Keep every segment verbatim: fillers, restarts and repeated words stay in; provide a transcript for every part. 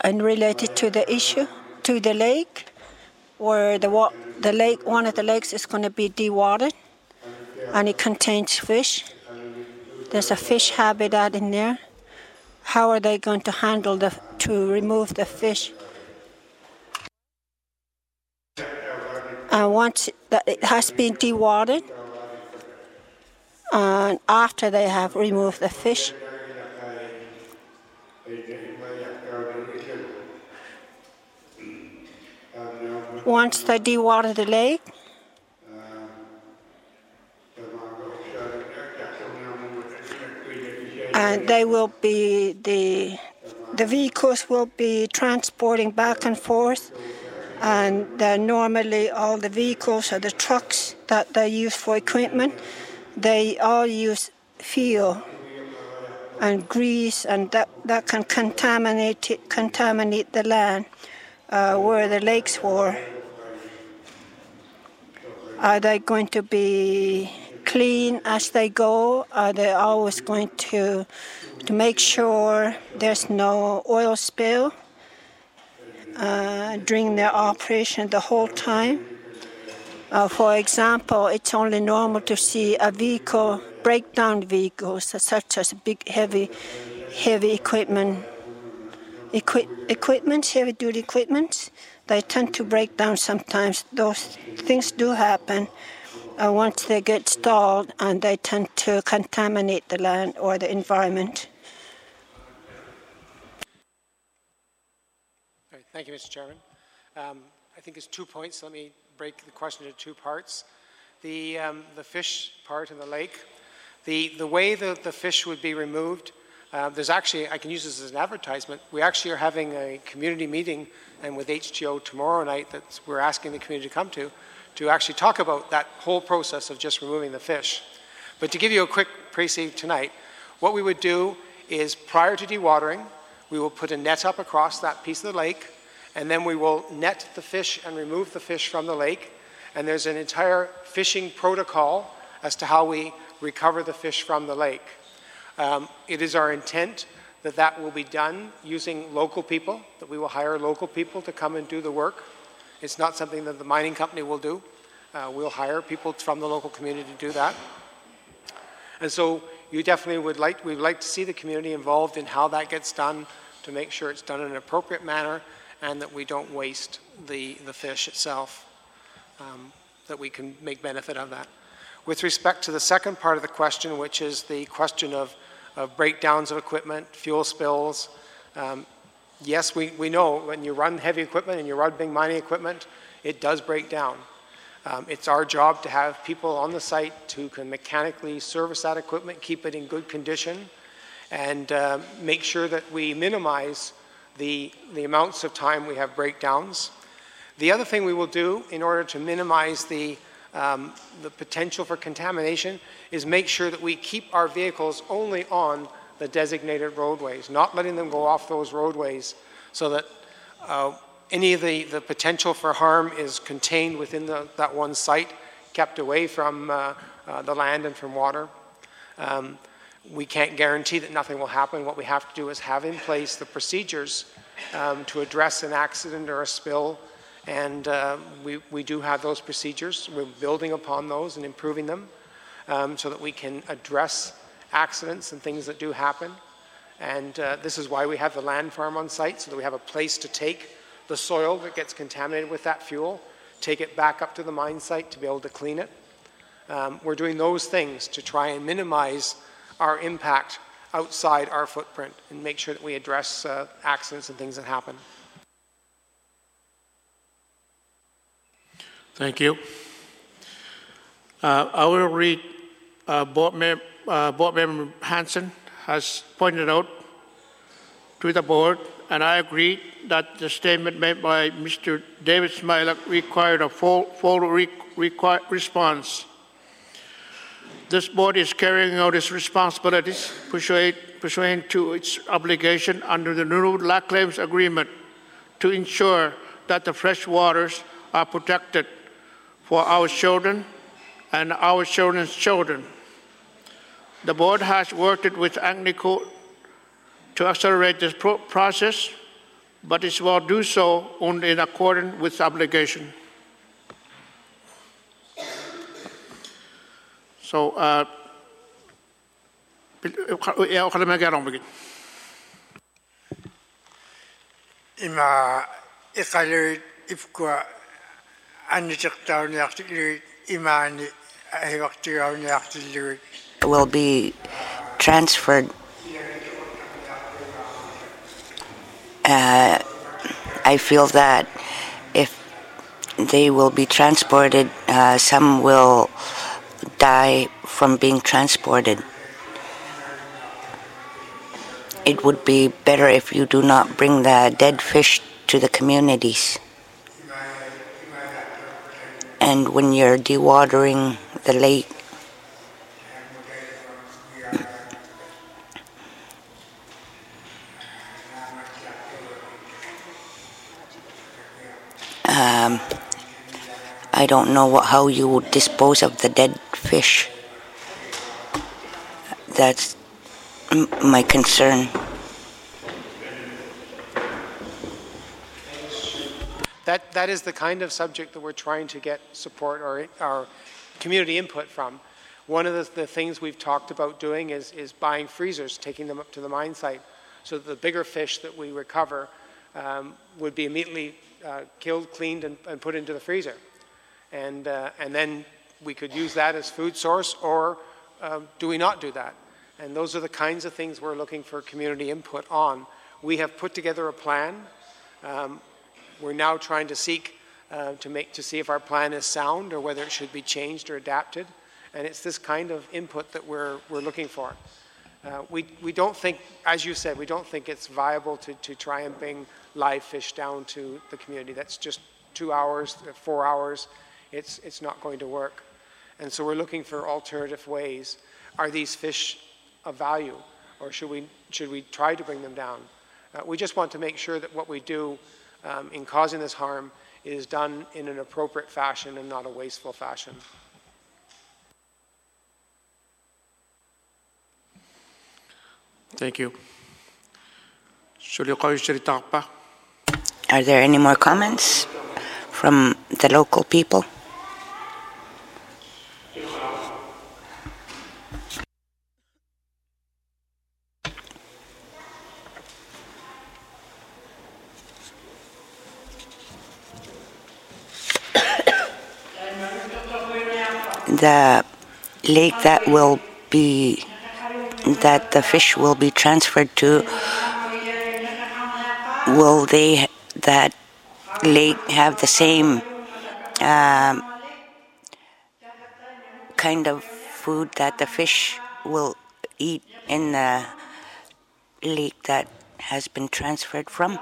and related to the issue, to the lake, where the, wa the lake, one of the lakes is going to be dewatered, and it contains fish. There's a fish habitat in there. How are they going to handle the, to remove the fish? And once that it has been dewatered, and after they have removed the fish, once they dewater the lake, and they will be the the vehicles will be transporting back and forth, and normally all the vehicles or the trucks that they use for equipment, they all use fuel and grease, and that, that can contaminate it, contaminate the land uh, where the lakes were. Are they going to be clean as they go? Are they always going to to make sure there's no oil spill uh, during their operation the whole time? Uh, for example, it's only normal to see a vehicle, breakdown vehicles such as big, heavy, heavy equipment, equi equipment, heavy-duty equipment. They tend to break down sometimes. Those things do happen uh, once they get stalled, and they tend to contaminate the land or the environment. All right, thank you, Mister Chairman. Um, I think it's two points. Let me break the question into two parts. The, um, the fish part in the lake, the, the way that the fish would be removed, uh, there's actually, I can use this as an advertisement, we actually are having a community meeting and with H T O tomorrow night that we're asking the community to come to, to actually talk about that whole process of just removing the fish. But to give you a quick précis tonight, what we would do is prior to dewatering, we will put a net up across that piece of the lake, and then we will net the fish and remove the fish from the lake. And there's an entire fishing protocol as to how we recover the fish from the lake. Um, it is our intent that that will be done using local people, that we will hire local people to come and do the work. It's not something that the mining company will do. Uh, we'll hire people from the local community to do that. And so you definitely would like, we'd like to see the community involved in how that gets done, to make sure it's done in an appropriate manner and that we don't waste the, the fish itself, um, that we can make benefit of that. With respect to the second part of the question, which is the question of, of breakdowns of equipment, fuel spills, um, yes, we, we know when you run heavy equipment and you run big mining equipment, it does break down. Um, it's our job to have people on the site who can mechanically service that equipment, keep it in good condition, and uh, make sure that we minimize the, the amounts of time we have breakdowns. The other thing we will do in order to minimize the, um, the potential for contamination is make sure that we keep our vehicles only on the designated roadways, not letting them go off those roadways, so that uh, any of the, the potential for harm is contained within the, that one site, kept away from uh, uh, the land and from water. Um, we can't guarantee that nothing will happen. What we have to do is have in place the procedures um, to address an accident or a spill, and uh, we, we do have those procedures. We're building upon those and improving them um, so that we can address accidents and things that do happen. And uh, this is why we have the land farm on site, so that we have a place to take the soil that gets contaminated with that fuel, take it back up to the mine site to be able to clean it. Um, we're doing those things to try and minimize our impact outside our footprint and make sure that we address uh, accidents and things that happen. Thank you. Uh, I will read uh, Board, Mem uh, Board Member Hansen has pointed out to the board, and I agree that the statement made by Mister David Smialek required a full, full re response. This board is carrying out its responsibilities pursuant, pursuant to its obligation under the new Land Claims Agreement to ensure that the fresh waters are protected for our children and our children's children. The board has worked with Agnico to accelerate this pro process but it will do so only in accordance with obligation. So, uh, ima iqaluit ifkua anniтерtauniartilluit imaani ahivaqtigauniartilluit will be transferred. Uh, I feel that if they will be transported, uh, some will die from being transported. It would be better if you do not bring the dead fish to the communities. And when you're dewatering the lake, um, I don't know what, how you would dispose of the dead fish. That's m- my concern. That, that is the kind of subject that we're trying to get support or our community input from. One of the, the things we've talked about doing is, is buying freezers, taking them up to the mine site, so that the bigger fish that we recover um, would be immediately uh, killed, cleaned, and, and put into the freezer. And, uh, and then we could use that as food source, or um, do we not do that? And those are the kinds of things we're looking for community input on. We have put together a plan. Um, We're now trying to seek uh, to make to see if our plan is sound or whether it should be changed or adapted, and it's this kind of input that we're we're looking for. Uh, we we don't think, as you said, we don't think it's viable to to try and bring live fish down to the community. That's just two hours, four hours. It's it's not going to work, and so we're looking for alternative ways. Are these fish of value, or should we should we try to bring them down? Uh, we just want to make sure that what we do Um, in causing this harm is done in an appropriate fashion and not a wasteful fashion. Thank you. Are there any more comments from the local people? The lake that will be, that the fish will be transferred to, will they, that lake have the same um, kind of food that the fish will eat in the lake that has been transferred from?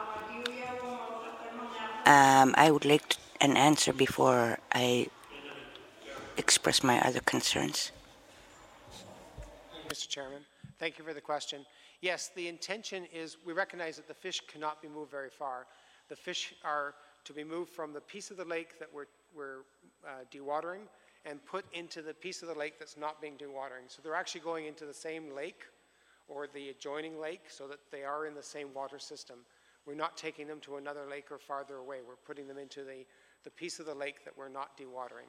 Um, I would like an answer before I express my other concerns. Mister Chairman, thank you for the question. Yes, the intention is, we recognize that the fish cannot be moved very far. The fish are to be moved from the piece of the lake that we're, we're uh, dewatering and put into the piece of the lake that's not being dewatering. So they're actually going into the same lake or the adjoining lake so that they are in the same water system. We're not taking them to another lake or farther away. We're putting them into the, the piece of the lake that we're not dewatering.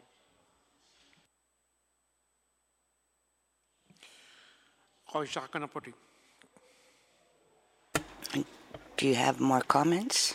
Do you have more comments?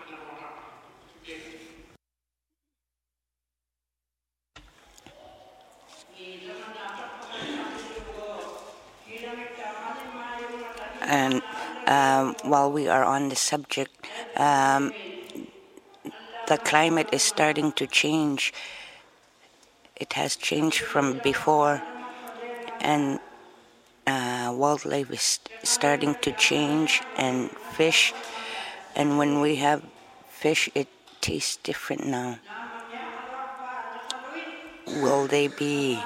And um, while we are on the subject, um, the climate is starting to change. It has changed from before, and uh, wildlife is starting to change, and fish. And when we have fish, it tastes different now. Will they be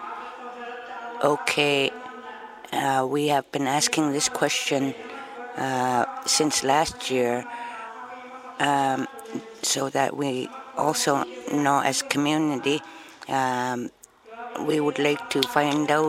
okay? Uh, we have been asking this question uh, since last year, um, so that we also know as community, um, we would like to find out